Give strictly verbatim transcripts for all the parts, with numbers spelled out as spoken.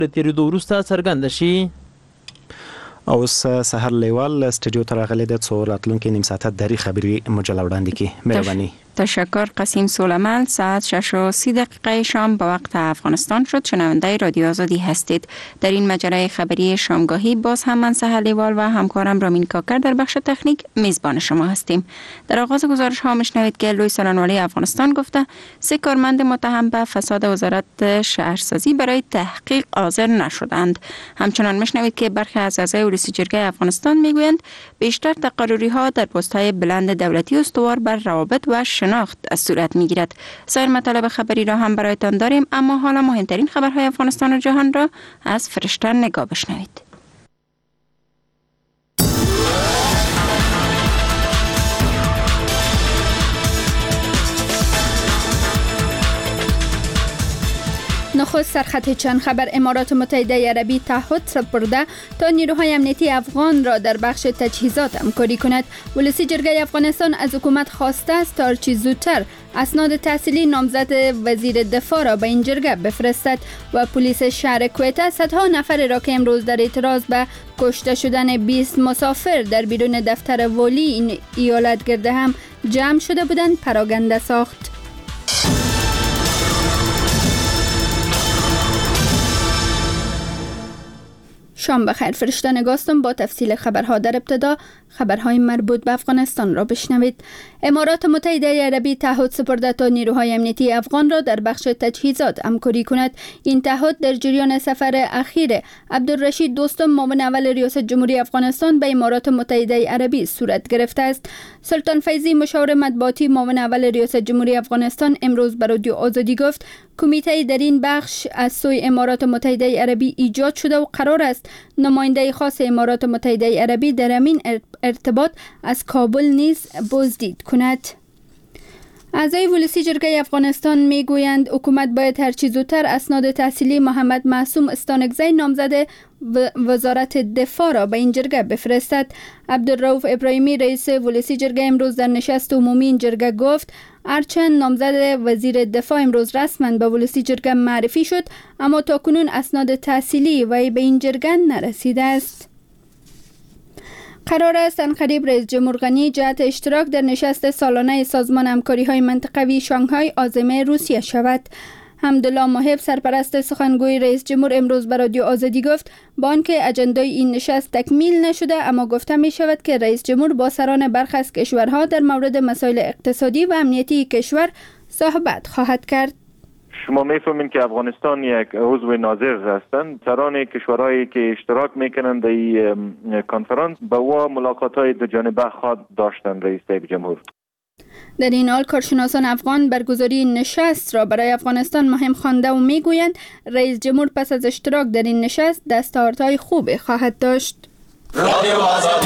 تیریدو وروسته څرګنده شي. اوس سحر لیوال استودیو ته راغلی د څو راتلونکي نیم ساعته دري خبری مجله وړاندې کی. مهرباني. تشکر قاسم سلیمان. ساعت شش و سی دقیقه شام به وقت افغانستان شد. شنونده رادیو آزادی هستید. در این مجله خبری شامگاهی باز هم من سحر لیوال و همکارم رامین کاکر در بخش تکنیک میزبان شما هستیم. در آغاز گزارش ها میشنوید که لوی سالن‌والی افغانستان گفته سه کارمند متهم به فساد وزارت شهرسازی برای تحقیق حاضر نشدند. همچنان میشنوید که برخی از اعضای ولسی جرگه افغانستان میگویند بیشتر تقرری ها در پست های بلند دولتی استوار بر روابط و شناخت از صورت میگیرد. سایر مطالب خبری را هم برایتان داریم، اما حالا مهمترین خبرهای افغانستان و جهان را از فرشته نگاه بشنوید. نخست سرخط چند خبر. امارات متحده عربی تعهد سپرده تا نیروهای امنیتی افغان را در بخش تجهیزات همکاری کند. ولسی جرگه افغانستان از حکومت خواسته است تا هرچه زودتر اسناد تحصیلی نامزد وزیر دفاع را به این جرگه بفرستد. و پلیس شهر کویته صدها نفر را که امروز در اعتراض به کشته شدن بیست مسافر در بیرون دفتر والی این ایالت گرده هم جمع شده بودند پراگنده ساخت. شام بخیر. فرشته نگاستم با تفصیل خبرها. در ابتدا خبرهای مربوط به افغانستان را بشنوید. امارات متحده عربی تعهد سپرده تا نیروهای امنیتی افغان را در بخش تجهیزات همکاری کند. این تعهد در جریان سفر اخیر عبدالرشید دوستم معاون اول ریاست جمهوری افغانستان به امارات متحده عربی صورت گرفته است. سلطان فیضی مشاور مطبوعاتی معاون اول ریاست جمهوری افغانستان امروز به رادیو آزادی گفت کمیته در این بخش از سوی امارات متحده عربی ایجاد شده و قرار است نماینده خاص امارات متحده عربی در همین ارتباط از کابل نیز بازدید کند. اعضای ولسی جرگه افغانستان میگویند حکومت باید هر چه زودتر اسناد تحصیلی محمد معصوم استانکزی نامزد وزارت دفاع را به این جرگه بفرستد. عبدالرؤوف ابراهیمی رئیس ولسی جرگه امروز در نشست عمومی این جرگه گفت هرچند نامزد وزیر دفاع امروز رسما به ولسی جرگه معرفی شد، اما تاکنون اسناد تحصیلی وی به این جرگه نرسیده است. قرار است عنقریب رئیس جمهور غنی جهت اشتراک در نشست سالانه سازمان همکاری‌های منطقوی شانگهای عازم روسیه شود. حمدالله محب سرپرست سخنگوی رئیس جمهور امروز به رادیو آزادی گفت با آنکه اجندای این نشست تکمیل نشده، اما گفته می شود که رئیس جمهور با سران برخی از کشورها در مورد مسائل اقتصادی و امنیتی کشور صحبت خواهد کرد. شما میفهمین که افغانستان یک عضو ناظر هستند. سران کشورهایی که اشتراک میکنند در این کنفرانس با و ملاقات‌های دو جانبه خواهد داشتند رئیس جمهور. در این حال کارشناسان افغان برگزاری نشست را برای افغانستان مهم خوانده و میگویند رئیس جمهور پس از اشتراک در این نشست دستاوردهای خوبی خواهد داشت. رادیو آزادی.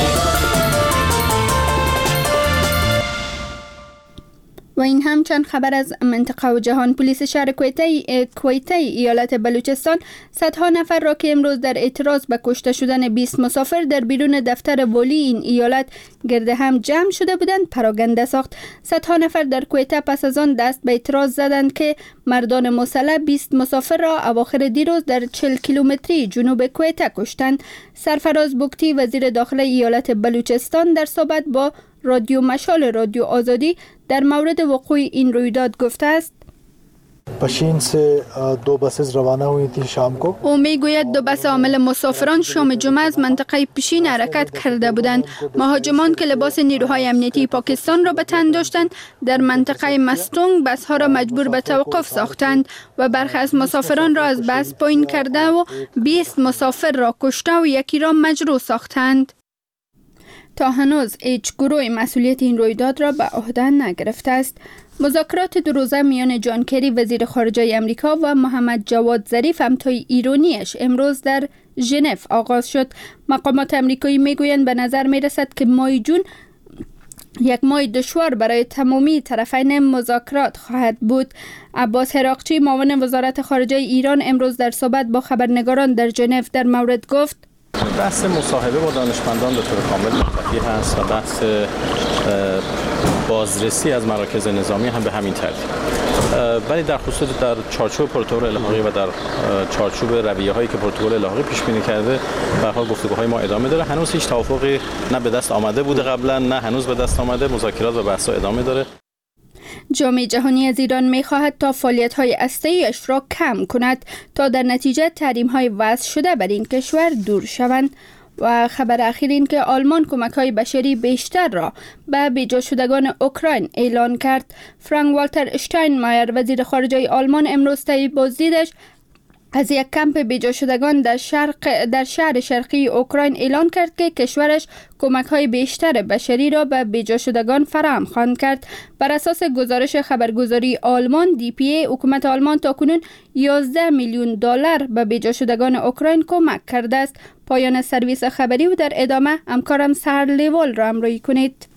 و این هم چند خبر از منطقه و جهان. پلیس شهر کویته کویته ایالت بلوچستان صدها نفر را که امروز در اعتراض به کشته شدن بیست مسافر در بیرون دفتر والی این ایالت گرده هم جمع شده بودند پراگنده ساخت. صدها نفر در کویته پس از آن دست به اعتراض زدند که مردان مسلح بیست مسافر را اواخر دیروز در چهل کیلومتری جنوب کویته کشتند. سرفراز بوکتی وزیر داخله ایالت بلوچستان در صحبت با رادیو مشال رادیو آزادی در مورد وقوع این رویداد گفته است پشین سے دو بسز روانه हुई थी शाम को. او میگوید دو بس حامل مسافران شام جمعه از منطقه پشین حرکت کرده بودند. مهاجمان که لباس نیروهای امنیتی پاکستان را به تن داشتند در منطقه مستونگ بس ها را مجبور به توقف ساختند و برخی از مسافران را از بس پایین کرده و بیست مسافر را کشته و یکی را مجروح ساختند. تا هنوز هیچ گروه مسئولیت این رویداد را به عهده نگرفته است. مذاکرات دو روزه میان جان کری وزیر خارجه امریکا و محمد جواد ظریف همتای ایرانیش امروز در ژنو آغاز شد. مقامات امریکایی میگویند به نظر میرسد که ماه جون یک ماه دشوار برای تمامی طرفین مذاکرات خواهد بود. عباس هراقچی معاون وزارت خارجه ایران امروز در صحبت با خبرنگاران در ژنو در مورد گفت بحث مصاحبه با دانشمندان به طور کامل منتفی هست و بحث بازرسی از مراکز نظامی هم به همین ترتیب. ولی در خصوص در چارچوب پروتکل الحاقی و در چارچوب رویه‌هایی که پروتکل الحاقی پیش بینی کرده به هر حال گفتگوهای ما ادامه داره. هنوز هیچ توافقی نه به دست آمده بوده قبلا، نه هنوز به دست آمده. مذاکرات و بحث‌ها ادامه داره. جامعه جهانی از ایران می‌خواهد تا فعالیت‌های هسته‌ایش را کم کند تا در نتیجه تحریم‌های وضع شده بر این کشور دور شوند. و خبر اخیر این که آلمان کمک‌های بشری بیشتر را به بیجا شدگان اوکراین اعلان کرد. فرانک والتر اشتاینمایر وزیر خارجه آلمان امروز طی بازدیدش از یک کمپ بیجا شدگان در شرق در شهر شرقی اوکراین اعلان کرد که کشورش کمک‌های بیشتر بشری را به بیجا شدگان فراهم خواهد کرد. بر اساس گزارش خبرگزاری آلمان دی پی ای، حکومت آلمان تاکنون یازده میلیون دلار به بیجا شدگان اوکراین کمک کرده است. پایان سرویس خبری و در ادامه همکارم سهر لیوال را همراهی کنید.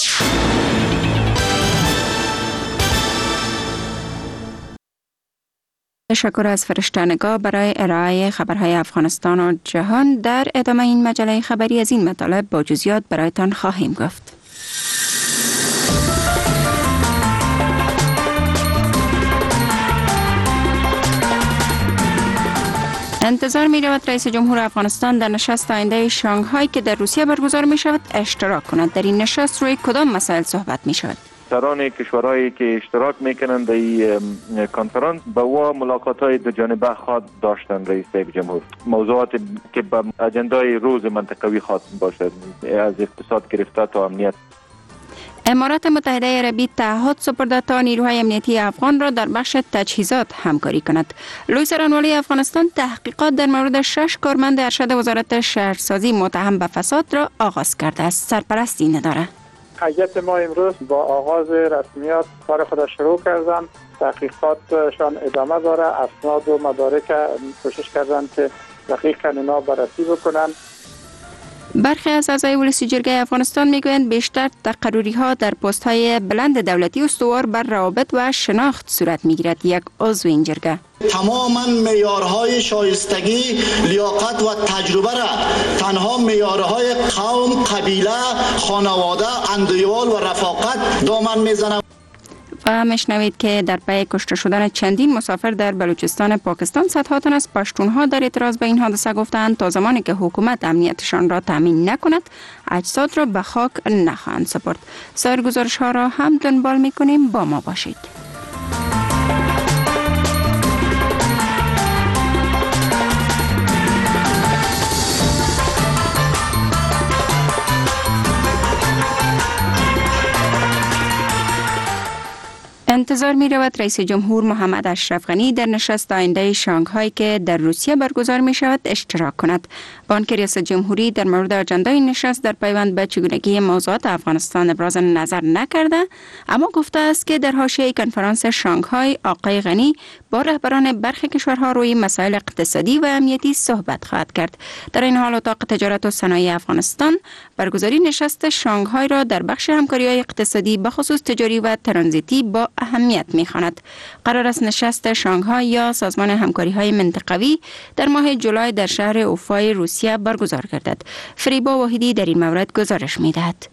تشکر از فرشته‌نگاه برای ارائه خبرهای افغانستان و جهان. در ادامه این مجله خبری از این مطالب با جزئیات برایتان خواهیم گفت. انتظار می رود رئیس جمهور افغانستان در نشست آینده شانگهای که در روسیه برگزار می شود اشتراک کند. در این نشست روی کدام مسائل صحبت می شود؟ سران کشورهایی که اشتراک میکنند در این کنفرانس با و ملاقات‌های دو جانبه خواهد داشتن رئیس جمهور. موضوعات که به اجندای روز منطقوی خواهد باشد، از اقتصاد گرفته تا امنیت. امارات متحده عربی تعهد سپرده تا نیروهای امنیتی افغان را در بخش تجهیزات همکاری کند. لوی سرانوالی افغانستان تحقیقات در مورد شش کارمند ارشد وزارت شهرسازی متهم به فساد را آغاز کرده است. سرپرستی نداره. هیئت ما امروز با آغاز رسمیات کار خود شروع کردن. تحقیقاتشان ادامه داره. اسناد و مدارک کوشش کردن که دقیقاً اینا بررسی بکنن. برخی از اعضای ولسی جرگه افغانستان میگویند بیشتر تقرری ها در پست های بلند دولتی استوار بر روابط و شناخت صورت میگیرد. یک عضو این جرگه: تماما معیارهای شایستگی، لیاقت و تجربه را تنها معیارهای قوم، قبیله، خانواده، اندویوال و رفاقت دامن میزنند. و میشنوید که در پی کشته شدن چندین مسافر در بلوچستان پاکستان صدها تن از پشتونها در اعتراض به این حادثه گفتند تا زمانی که حکومت امنیتشان را تامین نکند اجساد را به خاک نخواهند سپرد. سایر گزارش ها را هم دنبال میکنیم، با ما باشید. انتظار می رود رئیس جمهور محمد اشرف غنی در نشست آینده شانگهای که در روسیه برگزار می شود اشتراک کند. بانک ریاست جمهوری در مورد اجندای این نشست در پیوند به چگونگی موضوعات افغانستان ابراز نظر نکرده، اما گفته است که در حاشیه کنفرانس شانگهای آقای غنی با رهبران برخی کشورها روی مسائل اقتصادی و امنیتی صحبت خواهد کرد. در این حال اتاق تجارت و صنایع افغانستان برگزاری نشست شانگهای را در بخش همکاری‌های اقتصادی به خصوص تجاری و ترانزیتی با اهمیت می‌خواند. قرار است نشست شانگهای یا سازمان همکاری‌های منطقوی در ماه جولای در شهر اوفای روسیه برگزار گردد. فریبا واحدی در این مورد گزارش می‌دهد.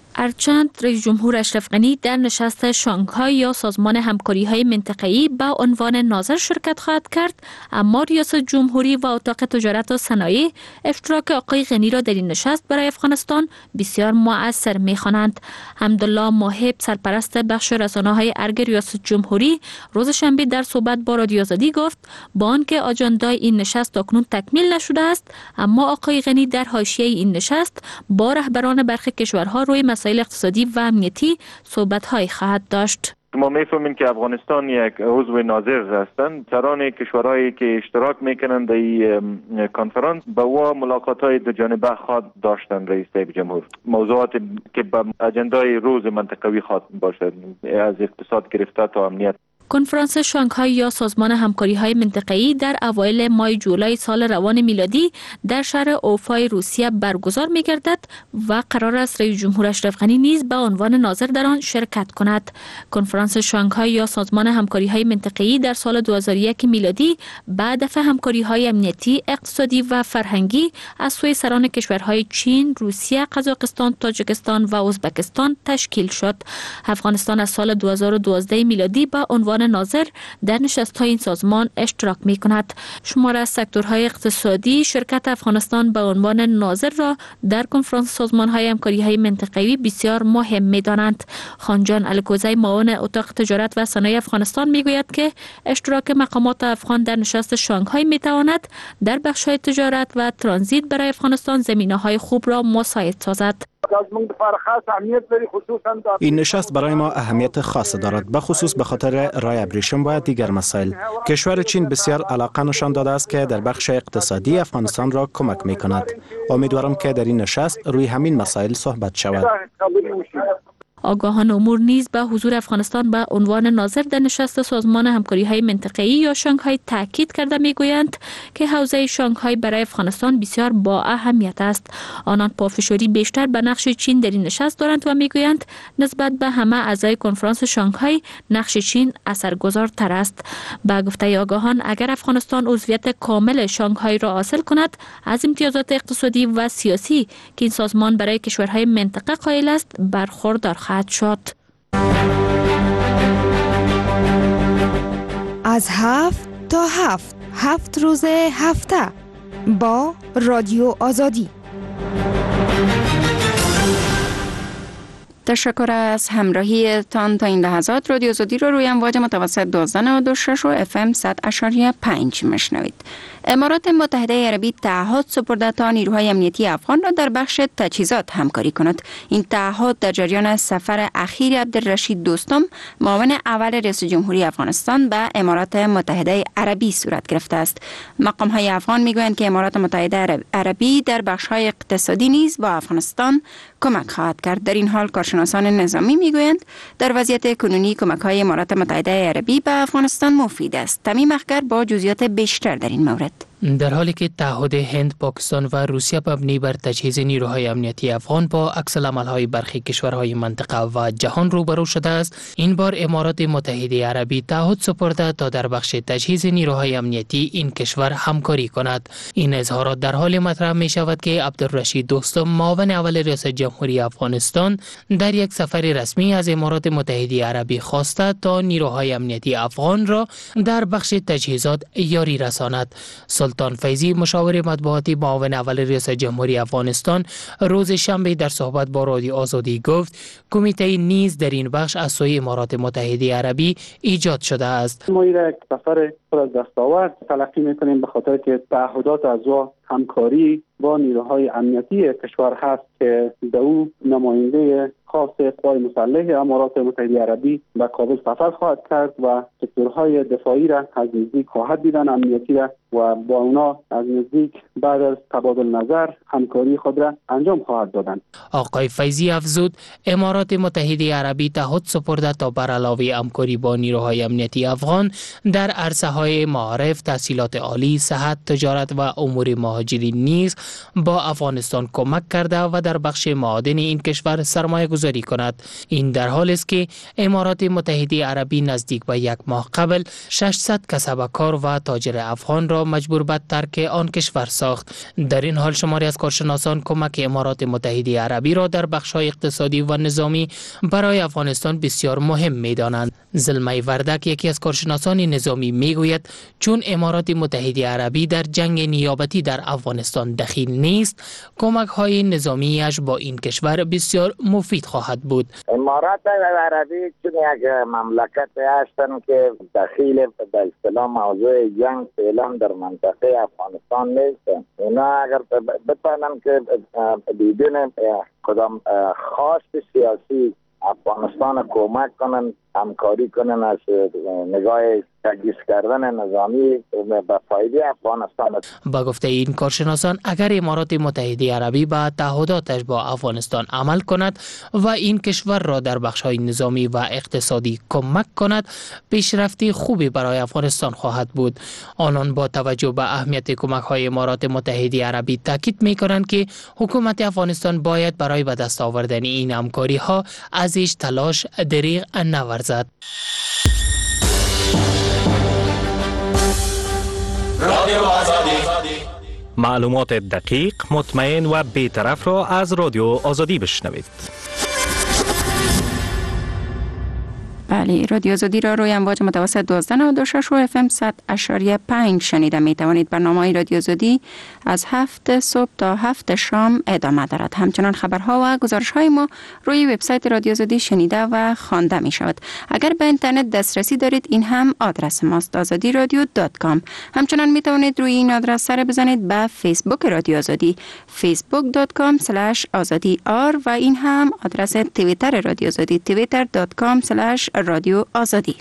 هرچند رئیس جمهور اشرف غنی در نشست شانگهای یا سازمان همکاری‌های منطقه‌ای به عنوان ناظر شرکت خواهد کرد، اما ریاست جمهوری و اتاق تجارت و صنایع اشتراک آقای غنی را در این نشست برای افغانستان بسیار مؤثر می‌خوانند. حمدالله ماهب، سرپرست بخش رسانه‌های ارگ ریاست جمهوری، روز شنبه در صحبت با رادیو آزادی گفت با آنکه اجندای این نشست اکنون تکمیل نشده است، اما آقای غنی در حاشیه این نشست با رهبران برخی کشورها روی مسائل اقتصادی و امنیتی صحبت‌های خواهد داشت. ما میفهمیم که افغانستان یک عضو ناظر هستند. سران کشورهایی که اشتراک میکنند در این کنفرانس با و ملاقات‌های دو جانبه خواهد داشتن رئیس جمهور. موضوعات که به اجندای روز منطقوی خواهد باشد، از اقتصاد گرفته تا امنیت. کنفرانس شانگهای یا سازمان همکاری‌های منطقه‌ای در اوایل ماه جولای سال روان میلادی در شهر اوفای روسیه برگزار می‌گردد و قرار است رئیس جمهور اشرف غنی نیز به عنوان ناظر در آن شرکت کند. کنفرانس شانگهای یا سازمان همکاری‌های منطقه‌ای در سال دو هزار و یک میلادی به هدف همکاری‌های امنیتی، اقتصادی و فرهنگی از سوی سران کشورهای چین، روسیه، قزاقستان، تاجیکستان و ازبکستان تشکیل شد. افغانستان از سال دو هزار و دوازده میلادی به عنوان عنوان ناظر در نشست‌های این سازمان اشتراک می‌کند. شمار از سکتورهای اقتصادی شرکت افغانستان به عنوان ناظر را در کنفرانس سازمان‌های همکاری‌های منطقه‌ای بسیار مهم می‌دانند. خانجان الکوزی معاون اتاق تجارت و صنایع افغانستان می‌گوید که اشتراک مقامات افغان در نشست شانگهای می‌تواند در بخش‌های تجارت و ترانزیت برای افغانستان زمینه‌های خوب را مساعد سازد. این نشست برای ما اهمیت خاص دارد، به خصوص به خاطر رای ابریشم و دیگر مسائل. کشور چین بسیار علاقه نشان داده است که در بخش اقتصادی افغانستان را کمک می کند. امیدوارم که در این نشست روی همین مسائل صحبت شود. آگاهان امور نیز به حضور افغانستان به عنوان ناظر در نشست سازمان همکاری‌های منطقه‌ای یا شانگهای تاکید کرده می‌گویند که حوزه شانگهای برای افغانستان بسیار با اهمیت است. آنان پافشاری بیشتر به نقش چین در این نشست دارند و می‌گویند نسبت به همه اعضای کنفرانس شانگهای نقش چین اثرگذارتر است. با گفته آگاهان اگر افغانستان عضویت کامل شانگهای را حاصل کند از امتیازات اقتصادی و سیاسی که این سازمان برای کشورهای منطقه قائل است برخوردار خواهد شد. از هفت تا هفت هفت روز هفته با رادیو آزادی. تشکر از همراهی تان تا این لحظات. رادیو آزادی رو روی امواج متوسط دوازده نود و شش و اف ام صد اشاریه پنج میشنوید. امارات متحده عربی تعهد سپرده تا نیروهای امنیتی افغان را در بخش تجهیزات همکاری کند. این تعهد در جریان سفر اخیر عبدالرشید دوستم معاون اول رئیس جمهوری افغانستان به امارات متحده عربی صورت گرفته است. مقام های افغان میگویند که امارات متحده عربی در بخش های اقتصادی نیز با افغانستان کمک خواهد کرد. در این حال کارشناسان نظامی میگویند در وضعیت کنونی کمک های امارات متحده عربی به افغانستان مفید است. تمیم اخگر با جزئیات بیشتر در این مورد. در حالی که تعهد هند، پاکستان و روسیه مبنی بر تجهیز نیروهای امنیتی افغان با عکس‌العمل‌های برخی کشورهای منطقه و جهان روبرو شده است، این بار امارات متحده عربی تعهد سپرده تا در بخش تجهیز نیروهای امنیتی این کشور همکاری کند. این اظهارات در حال مطرح می شود که عبدالرشید دوستم معاون اول رئیس جمهوری افغانستان در یک سفر رسمی از امارات متحده عربی خواسته تا نیروهای امنیتی افغان را در بخش تجهیزات یاری رساند. سلطان فیضی مشاور مطبوعاتی معاون اول رئیس جمهوری افغانستان روز شنبه در صحبت با رادیو آزادی گفت کمیته نیز در این بخش از سوی امارات متحده عربی ایجاد شده است. ما یک سفر پر از دستاورد تلقی می‌کنیم به خاطر که تعهدات از او همکاری با نیروهای امنیتی کشور هست که در او نماینده خاص قوای مسلح امارات متحده عربی به کابل سفر خواهد کرد و سکتورهای دفاعی را از نزدیک خواهد دیدن، امنیتی را، و با اونا از نزدیک بعد از تبادل نظر همکاری خود را انجام خواهد دادن. آقای فیضی افزود امارات متحده عربی تعهد سپرده تا بر علاوه همکاری با نیروهای امنیتی افغان در عرصه‌های معارف، تحصیلات عالی، صحت، تجارت و امور مهاجرین نیز با افغانستان کمک کرده و در بخش معادن این کشور سرمایه گذاری کند. این در حالی است که امارات متحده عربی نزدیک به یک ماه قبل ششصد کسبکار و تاجر افغان را مجبور به ترک آن کشور ساخت. در این حال شماری از کارشناسان کمک امارات متحده عربی را در بخش‌های اقتصادی و نظامی برای افغانستان بسیار مهم می‌دانند. زلمه وردک یکی از کارشناسان نظامی میگوید چون امارات متحده عربی در جنگ نیابتی در افغانستان دخیل نیست، کمک‌های نظامیش با این کشور بسیار مفید خواهد بود. امارات عربی چون یک مملکت هستند که دخیل به اصطلاح موضوع جنگ فعلا در منطقه افغانستان نیستند. اینا اگر بتوانند که بدون کدام خواست سیاسی افغانستان کمک کنن، همکاری کنن از نگاه تجهیز کردن نظامی به فایده افغانستان. با گفته این کارشناسان اگر امارات متحده عربی به تعهداتش با افغانستان عمل کند و این کشور را در بخش‌های نظامی و اقتصادی کمک کند، پیشرفتی خوبی برای افغانستان خواهد بود. آنان با توجه به اهمیت کمک‌های امارات متحده عربی تاکید می‌کنند که حکومت افغانستان باید برای به دست آوردن این همکاری‌ها ازش تلاش دریغ نورزد. رادیو آزادی، معلومات دقیق، مطمئن و بی‌طرف را از رادیو آزادی بشنوید. بله، رادیو آزادی را روی امواج متوسط دوازده نود و شش و اف ام صد اشاریه پنج شنیده می توانید. برنامه رادیو آزادی از هفت صبح تا هفت شام ادامه دارد. همچنان خبرها و گزارش های ما روی وبسایت رادیو آزادی شنیده و خوانده می شود. اگر به اینترنت دسترسی دارید، این هم آدرس ماست: آزادی رادیو دات کام. همچنان می توانید روی این آدرس سر بزنید به فیسبوک رادیو آزادی، فیسبوک دات کام اسلش آزادی آر، و این هم آدرس توییتر رادیو آزادی، توییتر دات کام اسلش رادیو آزادی.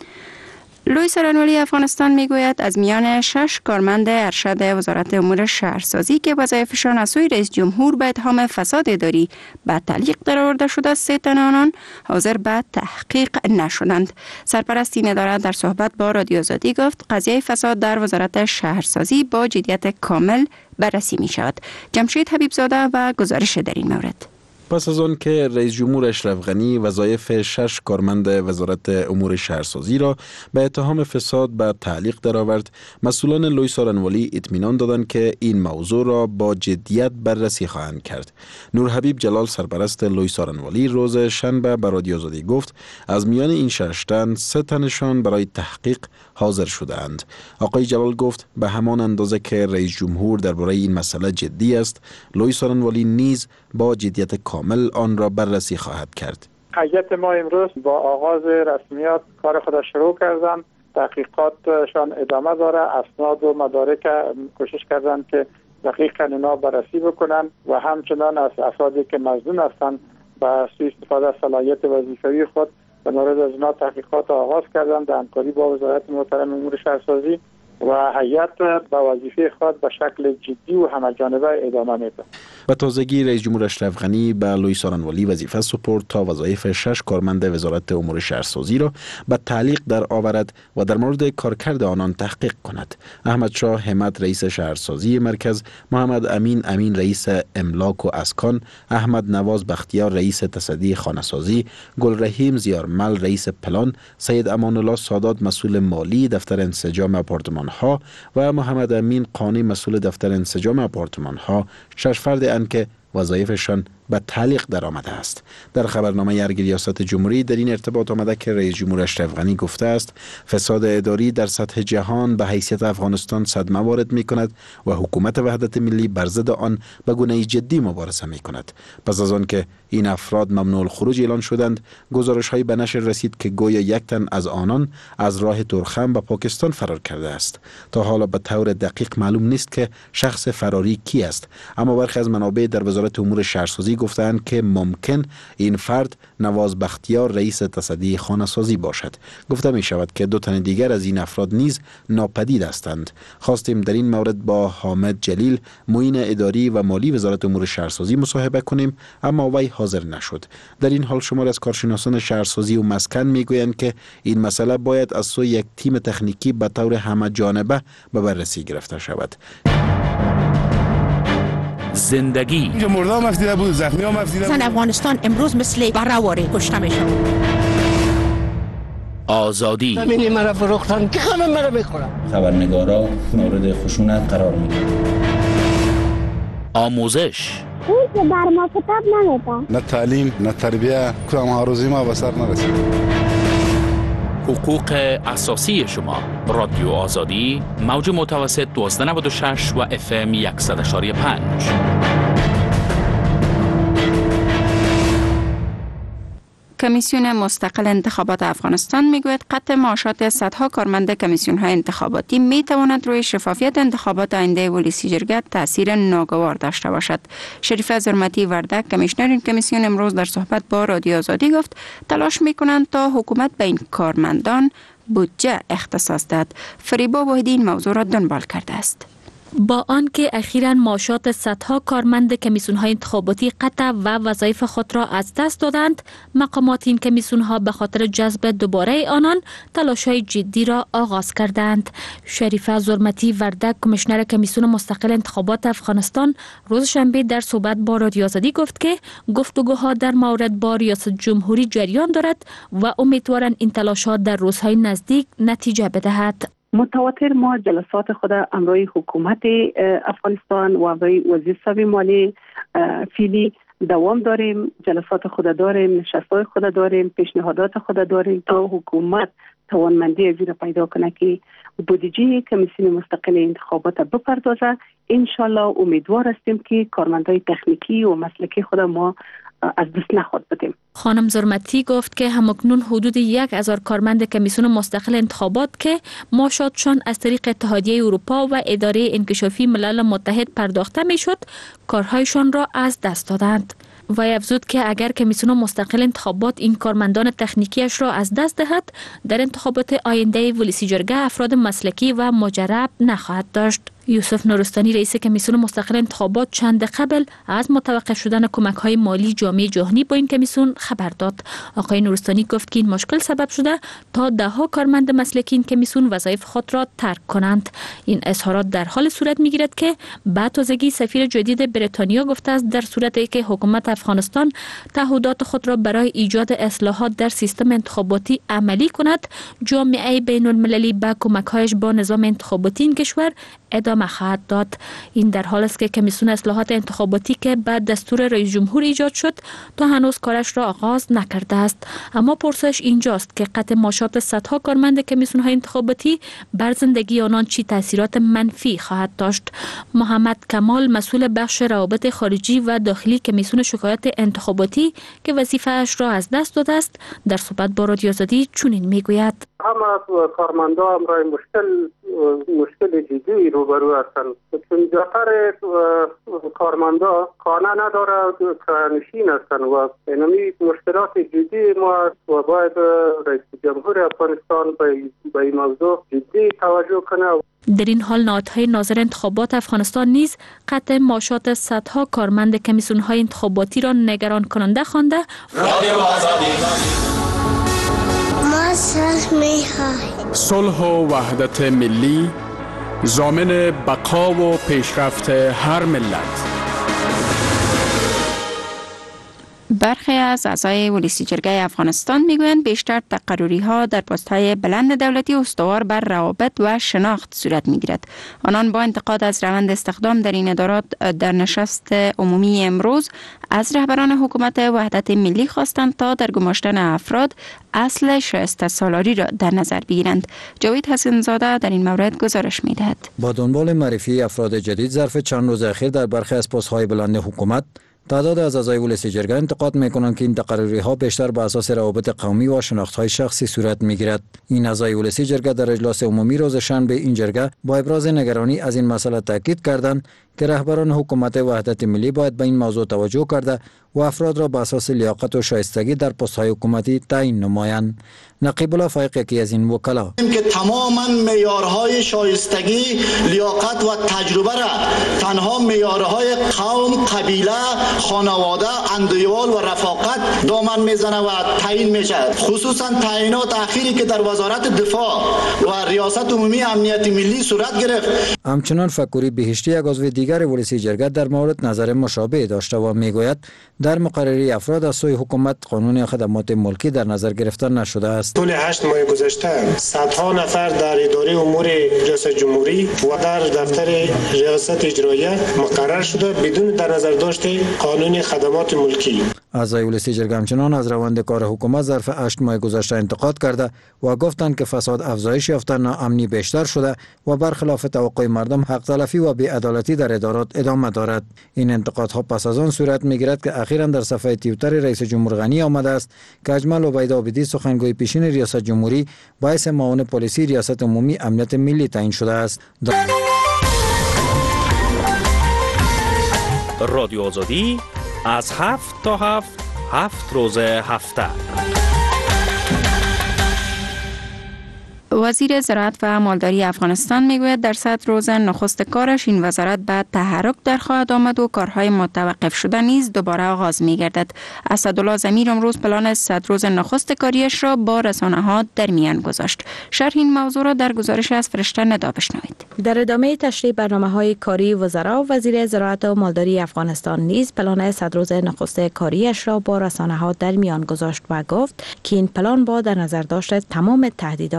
لوی سرانولی افغانستان میگوید از میان شش کارمند ارشد وزارت امور شهرسازی که وظایفشان از سوی رئیس جمهور به اتهام فساد اداری به تعلیق درآورده شده، سه تن آنان حاضر به تحقیق نشدند. سرپرست این اداره در صحبت با رادیو آزادی گفت قضیه فساد در وزارت شهرسازی با جدیت کامل بررسی می شود. جمشید حبیب زاده و گزارش در این مورد. پس از آن که رئیس جمهور اشرف غنی وظایف شش کارمند وزارت امور شهرسازی را به اتهام فساد به تعلیق درآورد، مسئولان لوی سارنوالی اطمینان دادند که این موضوع را با جدیت بررسی خواهند کرد. نور حبیب جلال، سرپرست لوی سارنوالی، روز شنبه به رادیو آزادی گفت از میان این شش تن سه تنشان برای تحقیق حاضر شده‌اند. آقای جلال گفت به همان اندازه که رئیس جمهور درباره این مسئله جدی است، لوی سارنوالی نیز با جدیت کامل آن را بررسی خواهد کرد. هیئت ما امروز با آغاز رسمیات کار خود شروع کردن. تحقیقاتشان ادامه داره. اسناد و مدارک کوشش کردن که دقیقاً اینا بررسی بکنن و همچنان از افرادی که مظنون هستند با سوء استفاده از صلاحیت وظیفه‌ای خود به مورد از اینا تحقیقات آغاز کردن در همکاری با وزارت محترم امور شهرسازی و هیئت به وظیفه خود به شکل جدی و همه‌جانبه ادامه میده. به تازگی رئیس جمهور اشرف غنی به لوی سارنوالی وظیفه سپرد تا وظایف شش کارمند وزارت امور شهرسازی را به تعلیق در آورد و در مورد کارکرد آنان تحقیق کند. احمد شاه همت رئیس شهرسازی مرکز، محمد امین امین رئیس املاک و اسکان، احمد نواز بختیار رئیس تصدی خانه‌سازی، گل رحیم زیارمل رئیس پلان، سید امان الله سادات مسئول مالی دفتر انسجام آپارتمان ها و محمد امین قانی مسئول دفتر انسجام آپارتمان ها شش فرد ان که وظایفشان به تعلیق در آمده است. در خبرنامه ارگ ریاست جمهوری در این ارتباط آمده که رئیس جمهور اشرف غنی گفته است فساد اداری در سطح جهان به حیثیت افغانستان صدمه وارد می کند و حکومت وحدت ملی بر ضد آن به گونه جدی مبارزه می کند. پس از آن که این افراد ممنوع الخروج اعلان شدند، گزارش های به نشر رسید که گویا یک تن از آنان از راه تورخم به پاکستان فرار کرده است. تا حالا به طور دقیق معلوم نیست که شخص فراری کی است، اما برخی از منابع در وزارت امور شهرسازی گفتند که ممکن این فرد نواز بختیار رئیس تصدی خانه‌سازی باشد. گفته می شود که دو تن دیگر از این افراد نیز ناپدید هستند. خواستیم در این مورد با حامد جلیل معین اداری و مالی وزارت امور شهرسازی مصاحبه کنیم، اما وی حاضر نشد. در این حال شمار از کارشناسان شهرسازی و مسکن می گویند که این مسئله باید از سوی یک تیم تکنیکی به طور همه جانبه به بررسی گرفته شود. زندگی اینجا مرده هم افدیده بود، زخمی هم افدیده بود. زن افغانستان امروز مثل برهواره کشته میشن. آزادی ببینی مرا فروختن که همه مرا بخورن. خبرنگارا مورد خشونت قرار میگیرن. آموزش اون که بر ما کتاب نمیدن. نه تعلیم نه تربیه، کدام آرزوی ما به سر نرسید. حقوق اساسی شما. رادیو آزادی موج متوسط دوازده نود و شش و اف ام صد و یک و پنج. کمیسیون مستقل انتخابات افغانستان میگوید قطع معاشات صدها کارمند کمیسیون های انتخاباتی می تواند روی شفافیت انتخابات آینده ولی سیجرگت تاثیر ناگوار داشته باشد. شریفه زرمتی وردک، کمیشنر این کمیسیون، امروز در صحبت با رادیو آزادی گفت تلاش می کنند تا حکومت به این کارمندان بودجه اختصاص دهد. فریبا واحدی این موضوع را دنبال کرده است. با آنکه اخیراً معاشات صدها کارمند کمیسیون‌های انتخاباتی قطع و وظایف خود را از دست دادند، مقامات این کمیسیون‌ها به خاطر جذب دوباره آنان تلاش‌های جدی را آغاز کردند. شریفه زرمتی وردک، کمیشنر کمیسیون مستقل انتخابات افغانستان، روز شنبه در صحبت با رادیو آزادی گفت که گفتگوها در مورد با ریاست جمهوری جریان دارد و امیدوارند این تلاش‌ها در روزهای نزدیک نتیجه بدهد. متواتر ما جلسات خود امروی حکومت افغانستان و امروی وزیر صاحب مالی فیلی دوام داریم، جلسات خود داریم، نشست‌های خود داریم، پیشنهادات خود داریم تا حکومت توانمندی از این پیدا کنه که بودجه کمیسیون مستقل انتخابات بپردازه. انشالله امیدوار هستیم که کارمندای تکنیکی و مسلکی خود ما از دست نخود بدیم. خانم زرمتی گفت که همکنون حدود یک هزار کارمند کمیسیون مستقل انتخابات که معاشاتشان از طریق اتحادیه اروپا و اداره انکشافی ملل متحد پرداخته میشد، کارهایشان را از دست دادند. و افزود که اگر کمیسیون مستقل انتخابات این کارمندان تکنیکیش را از دست دهد، در انتخابات آینده ولسی جرگه افراد مسلکی و مجرب نخواهد داشت. یوسف نورستانی رئیس کمیسیون مستقل انتخابات چند قبل از متوقف شدن کمک‌های مالی جامعه جهانی با این کمیسیون خبر داد. آقای نورستانی گفت که این مشکل سبب شده تا ده‌ها کارمند مسلکی این کمیسیون وظایف خود را ترک کنند. این اظهارات در حال صورت می‌گیرد که با تازگی سفیر جدید بریتانیا گفته است در صورتی که حکومت افغانستان تعهدات خود را برای ایجاد اصلاحات در سیستم انتخاباتی عملی کند، جامعه بین‌المللی با کمک‌هایش با نظام انتخاباتی این کشور ادامه خواهد داد. این در حال است که کمیسیون اصلاحات انتخاباتی که بعد دستور رئیس جمهور ایجاد شد تا هنوز کارش را آغاز نکرده است. اما پرسش اینجاست که قطع معاشات صدها کارمند کمیسیون های انتخاباتی بر زندگی آنان چی تاثیرات منفی خواهد داشت. محمد کمال مسئول بخش روابط خارجی و داخلی کمیسیون شکایات انتخاباتی که وظیفه اش را از دست داده است، در صحبت با رادیو آزادی چنین میگوید: همه کارمندان هم رای مشکل مشکل جدی روبرو هستند، چون بیشتر کارمندا خانه نداره، نشین هستند و اینمی مشکلات جدی ما و باید رئیس جمهور افغانستان به این موضوع جدی توجه کنه. در این حال نهادهای ناظر انتخابات افغانستان نیز قطع معاشات صدها کارمند کمیسیون‌های انتخاباتی را نگران کننده خوانده رادیو آزادی ما صلح می‌خواهیم. صلح و وحدت ملی ضامن بقا و پیشرفت هر ملت. برخی از اعضای ولسی جرگه افغانستان میگویند بیشتر تقرری ها در پست‌های بلند دولتی استوار بر روابط و شناخت صورت میگیرد. آنان با انتقاد از روند استخدام در این ادارات در نشست عمومی امروز از رهبران حکومت وحدت ملی خواستند تا در گماشتن افراد اصل شایسته سالاری را در نظر بگیرند. جاوید حسین زاده در این مورد گزارش میدهد. با دنبال معرفی افراد جدید ظرف چند روز اخیر در برخی از پست‌های بلند حکومت، تعداد از اعضای ولسی جرگه انتقاد میکنند که این تقرری ها بیشتر بر اساس روابط قومی و شناخت های شخصی صورت میگیرد. این اعضای ولسی جرگه در اجلاس عمومی روز شنبه این جرگه با ابراز نگرانی از این مسئله تاکید کردند که رهبران حکومت وحدت ملی باید به این موضوع توجه کرده و افراد را بر اساس لیاقت و شایستگی در پست‌های حکومتی تعیین نمایند. نقیب الله فایق یکی از این وکلا که تماما معیارهای شایستگی، لیاقت و تجربه را تنها معیارهای قوم، قبیله، خانواده، اندویوال و رفاقت دامن میزنه و تعیین میشه. خصوصا تعیینات اخیری که در وزارت دفاع و ریاست عمومی امنیت ملی صورت گرفت. همچنان فکوری بهشتی یک عضو دیگر ولسی جرگه در مورد نظر مشابه داشته و میگوید در مقرری افراد از سوی حکومت قانون خدمات ملکی در نظر گرفته نشده است. طول هشت ماه گذشته صدها نفر در اداره امور ریاست جمهوری و در دفتر ریاست اجراییه مقرر شده بدون در نظر داشته قانون خدمات ملکی. اعضای ولسی جرگه همچنان از روند کار حکومت ظرف هشت ماه گذشته انتقاد کرده و گفتند که فساد افزایش یافته، ناامنی بیشتر شده و برخلاف توقع مردم حق تلفی و بی‌عدالتی در ادارات ادامه دارد. این انتقادها پس از آن صورت میگیرد که اخیراً در صفحه توییتر رئیس جمهور غنی آمده است که اجمل عبیدآبادی سخنگوی پیشین ریاست جمهوری باعث معاون پلیسی ریاست عمومی امنیت ملی تعیین شده است. رادیو آزادی از هفت تا هفت هفت روز هفته. وزیر زراعت و مالداری افغانستان میگوید در صد روز نخست کارش این وزارت بعد تحرک در خواهد آمد و کارهای متوقف شده نیز دوباره آغاز میگردد. اسدالله ضمیر امروز پلان صد روز نخست کاریش را با رسانه‌ها در میان گذاشت. شرح این موضوع را در گزارش از فرشته ندا بشنوید. در ادامه تشریح برنامه‌های کاری وزرا، وزیر زراعت و مالداری افغانستان نیز پلان صد روز نخست کاریش را با رسانه‌ها در میان گذاشت و گفت که این پلان با در نظر داشت تمام تهدیدات آماده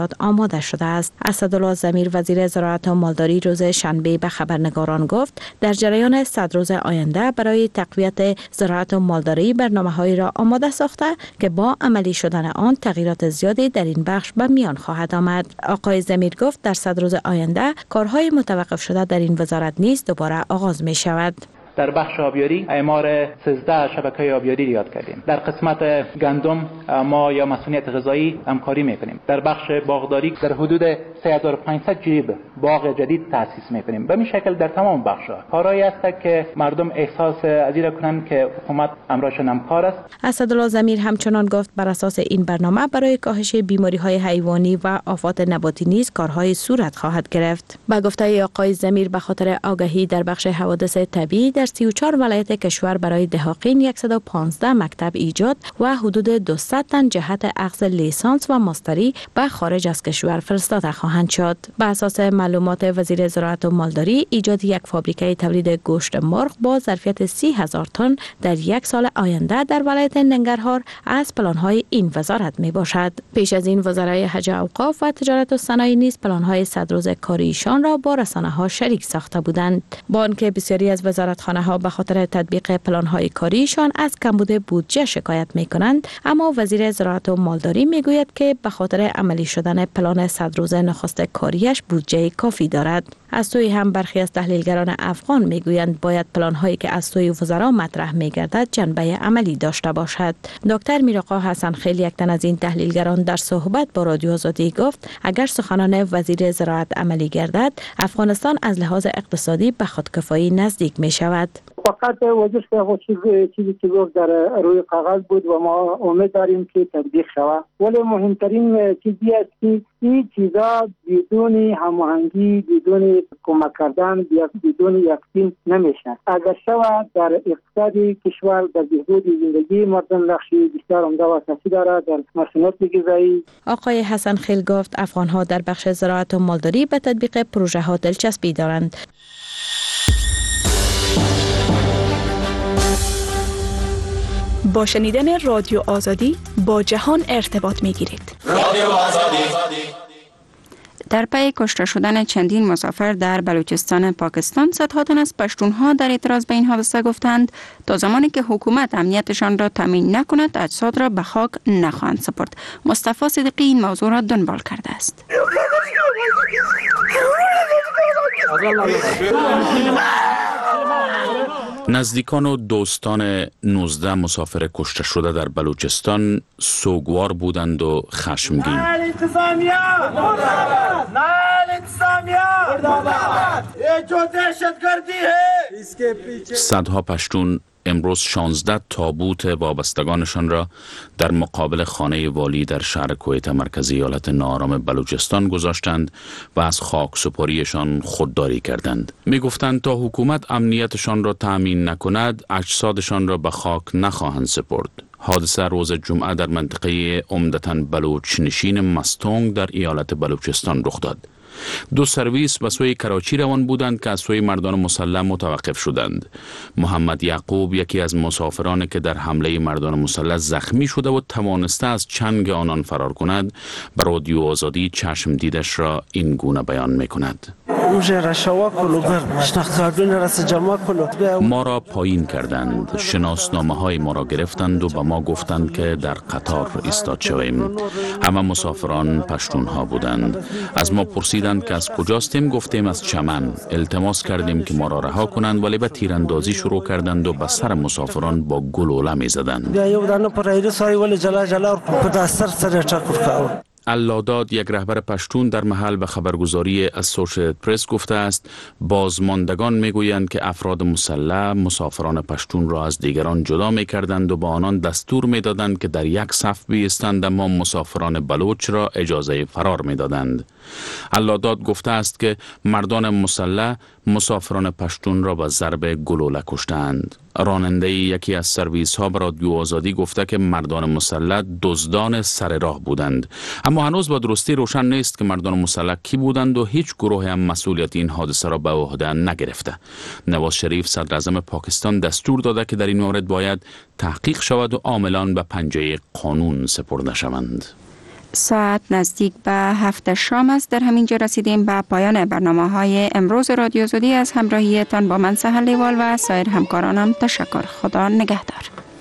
آماده شده است. اسدالله ضمیر وزیر زراعت و مالداری روز شنبه به خبرنگاران گفت در جریان صد روز آینده برای تقویت زراعت و مالداری برنامه‌هایی را آماده ساخته که با عملی شدن آن تغییرات زیادی در این بخش به میان خواهد آمد. آقای ضمیر گفت در صد روز آینده کارهای متوقف شده در این وزارت نیز دوباره آغاز می شود. در بخش آبیاری اعمار سیزده شبکه آبیاری یاد کردیم. در قسمت گندم ما یا مسئولیت غذایی همکاری میکنیم. در بخش باغداری در حدود سه هزار و پانصد جیب باغ جدید تأسیس میکنیم. به این شکل در تمام بخش‌ها کارهایی است که مردم احساس از این کنند که حکومت امرشان همکار است. اسدالله ضمیر همچنان گفت بر اساس این برنامه برای کاهش بیماری‌های حیوانی و آفات نباتی نیز کارهای صورت خواهد گرفت. با گفته آقای ضمیر به خاطر آگاهی در بخش حوادث طبیعی در سی و چهار ولایت کشور برای دهاقین صد و پانزده مکتب ایجاد و حدود دویست تن جهت اخذ لیسانس و ماستری به خارج از کشور فرستاده خواهند شد. بر اساس معلومات وزیر زراعت و مالداری ایجاد یک فابریکه تولید گوشت مرغ با ظرفیت سی هزار تن در یک سال آینده در ولایت ننگرهار از پلان‌های این وزارت می باشد. پیش از این وزرای حج و اوقاف و تجارت و صنایع نیز پلان‌های صد روز کاری ایشان را با رسانه‌ها شریک ساخته بودند. با آنکه بسیاری از وزارتخانه‌ها به خاطر تطبیق پلان‌های کاریشان از کمبود بودجه شکایت می‌کنند، اما وزیر زراعت و مالداری می‌گوید که به خاطر عملی شدن پلان صد روزه نخست کاریش بودجه کافی دارد. از سوی هم برخی از تحلیلگران افغان می‌گویند باید پلان‌هایی که از سوی وزرا مطرح می‌گردد جنبه عملی داشته باشد. دکتر میرآقا حسن خیل یک تن از این تحلیلگران در صحبت با رادیو آزادی گفت اگر سخنان وزیر زراعت عملی گردد افغانستان از لحاظ اقتصادی به خودکفایی نزدیک می‌شود. فقط وزیر صاحب چیزی چیزی که گفت در روی کاغذ بود و ما امید داریم که تطبیق شود، ولی مهمترین چیزی است که این چیزا بدون هماهنگی، بدون کمک کردن، بدون یقین نمیشه. اگر شود در اقتصاد کشور، در بهبود زندگی مردم نقشی بسیار عمده و اساسی دارد در مسئولیت غذایی. آقای حسن خیل گفت افغان‌ها در بخش زراعت و مالداری به تطبیق پروژه ها دلچسپی دارند. با شنیدن رادیو آزادی با جهان ارتباط می گیرید. رادیو آزادی. در پی کشته شدن چندین مسافر در بلوچستان پاکستان، صدها تن از پشتونها در اعتراض به این حادثه گفتند تا زمانی که حکومت امنیتشان را تامین نکند اجساد را به خاک نخواهند سپرد. مصطفی صدیقی این موضوع را دنبال کرده است. نزدیکان و دوستان نوزده مسافر کشته شده در بلوچستان سوگوار بودند و خشمگین. صدها پشتون امروز شانزده تابوت وابستگانشان را در مقابل خانه والی در شهر کویت مرکزی ایالت ناآرام بلوچستان گذاشتند و از خاک سپاریشان خودداری کردند. می گفتند تا حکومت امنیتشان را تأمین نکند اجسادشان را به خاک نخواهند سپرد. حادثه روز جمعه در منطقه عمدتاً بلوچ نشین مستونگ در ایالت بلوچستان رخ داد. دو سرویس به سوی کراچی روان بودند که از سوی مردان مسلح متوقف شدند. محمد یعقوب یکی از مسافران که در حمله مردان مسلح زخمی شده و توانسته از چنگ آنان فرار کند، بر رادیو آزادی چشم دیدش را این گونه بیان می کند. ما را پایین کردند، شناسنامه های ما را گرفتند و به ما گفتند که در قطار ایستاد شویم. همه مسافران پشتون ها بودند. از ما پرسیدند که از کجاستیم، گفتیم از چمن. التماس کردیم که ما را رها کنند ولی به تیراندازی شروع کردند و به سر مسافران با گلوله می زدند. اللاداد یک رهبر پشتون در محل به خبرگزاری اسوشییتد پرس گفته است بازماندگان میگویند که افراد مسلح مسافران پشتون را از دیگران جدا میکردند و با آنان دستور میدادند که در یک صف بایستند، اما مسافران بلوچ را اجازه فرار میدادند. اللاداد گفته است که مردان مسلح مسافران پشتون را با ضرب گلوله کشتند. راننده یکی از سرویس ها به رادیو آزادی گفته که مردان مسلح دزدان سر راه بودند، اما هنوز با درستی روشن نیست که مردان مسلح کی بودند و هیچ گروه هم مسئولیت این حادثه را به عهده نگرفته. نواز شریف صدر اعظم پاکستان دستور داده که در این مورد باید تحقیق شود و عاملان به پنجه قانون سپرده شوند. ساعت نزدیک به هفت شام است. در همین جا رسیدیم به پایان برنامه های امروز رادیو آزادی. از همراهیتان با من سهل لیوال و سایر همکارانم تشکر. خدا نگهدار.